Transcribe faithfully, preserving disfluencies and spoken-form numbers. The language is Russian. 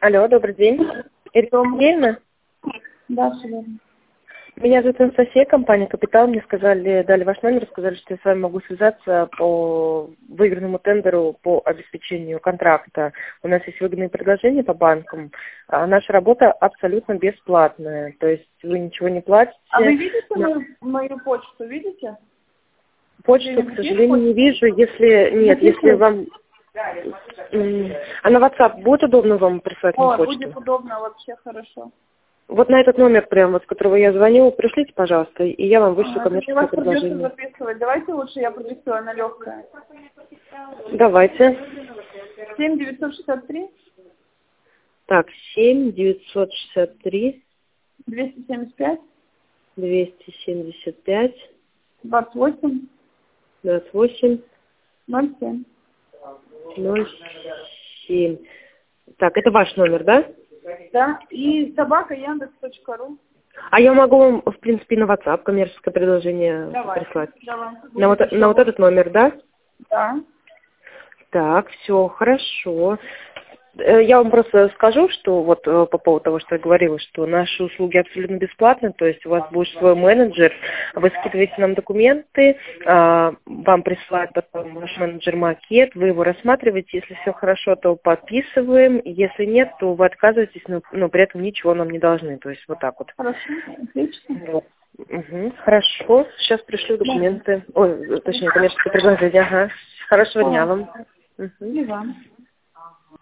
Алло, добрый день. Ирина Сергеевна? Да, все верно. Меня зовут Анастасия, компания «Капитал». Мне сказали, дали ваш номер, сказали, что я с вами могу связаться по выигранному тендеру по обеспечению контракта. У нас есть выгодные предложения по банкам. А наша работа абсолютно бесплатная. То есть вы ничего не платите. А вы видите Но... мою, мою почту, видите? Почту, к сожалению, не вижу. Если нет, если вам... А на WhatsApp будет удобно вам прислать мне О, почту? будет удобно, вообще хорошо. Вот на этот номер, прям вот, с которого я звоню, пришлите, пожалуйста, и я вам вышлю А, коммерческое вас придется предложение. записывать. Давайте лучше я продиктую, она легкая. Давайте. семь девятьсот шестьдесят три Так, семь девятьсот шестьдесят три двести семьдесят пять двести семьдесят пять двадцать восемь двадцать восемь ноль семь. ноль семь. Так, это ваш номер, да? Да, и собака яндекс точка ру. А я могу вам, в принципе, на WhatsApp коммерческое предложение Давай. прислать. Давай. На вот, на вот этот номер, да? Да. Так, все, хорошо. Э, Я вам просто скажу, что вот э, по поводу того, что я говорила, что наши услуги абсолютно бесплатны, то есть у вас будет свой менеджер, вы скидываете нам документы, а, вам присылает потом ваш менеджер макет, вы его рассматриваете, если все хорошо, то подписываем, если нет, то вы отказываетесь, но, но при этом ничего нам не должны, то есть вот так вот. Хорошо, отлично. Вот. Угу, хорошо, сейчас пришлю документы, ой, точнее, коммерческое предложение, ага. Хорошего дня вам. Мгм. И вам.